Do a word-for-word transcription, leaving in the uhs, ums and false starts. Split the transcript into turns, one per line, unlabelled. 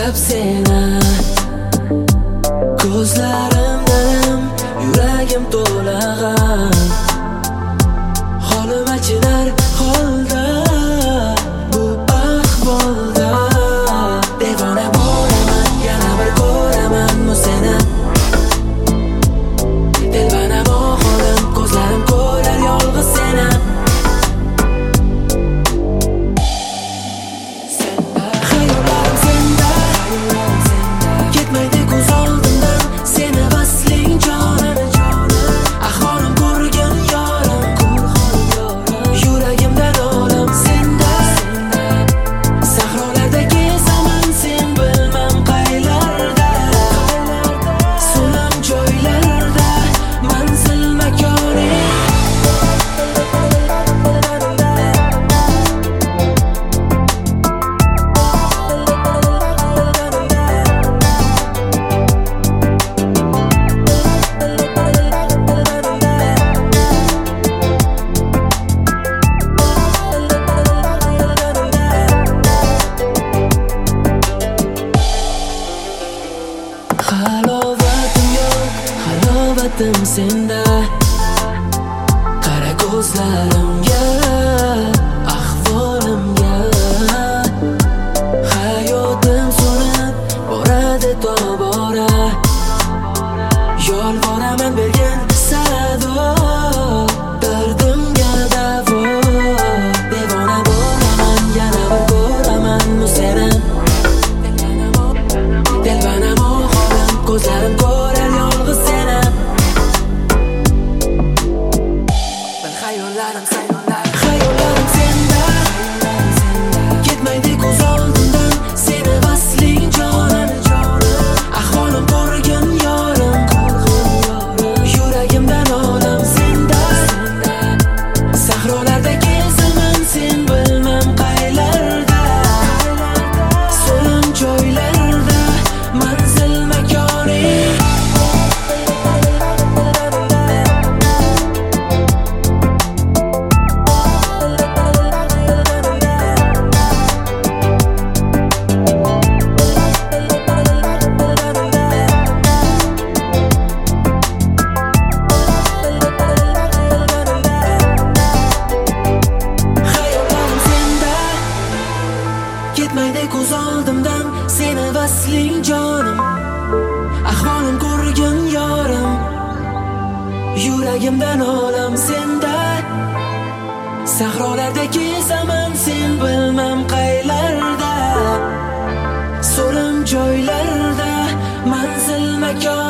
ko'rib seni, ko'zlarimdan yuragim to'la g'am. Holim achinar holda, bu ahvolda devona bo'laman, yana bir ko'ramanmi seni? Telbanam holim, ko'zlarim ko'rar yolg'iz seni. Xayollarim senda, ketmaydi ko'z oldimdan seni vasling jonim. Ahvolim ko'rgin yorim, yuragimdan olam senda. Sahrolarda kezaman sen bilmam qaylarda, so'lam joylarda manzil makoning. Halovatim yo'q, halovatim senda. Qara ko'zlarimga, ahvolimga. Hayotim so'nib boradi tobora. Yolvoraman bergin sado, dardimga davo. Devona bo'laman, yana bir ko'ramanmi seni? Telbanam holim, ko'zlarim ko'rar yolg'iz seni. Ben xayollarim xayollarim senda, ketmaydi ko'z oldimdan seni vasling jonim. Ahvolim ko'rgin yorim, yuragimdan olam senda. Sahrolarda kezaman sen bilmam qaylarda, so'lim joylarda manzil makoning. Xayollarim senda, ketmaydi ko'z oldimdan seni vasling jonim. Ahvolim ko'rgin yorim, yuragimdan olam senda. Sahrolarda kezaman sen bilmam qaylarda, so'lim joylarda manzil makon.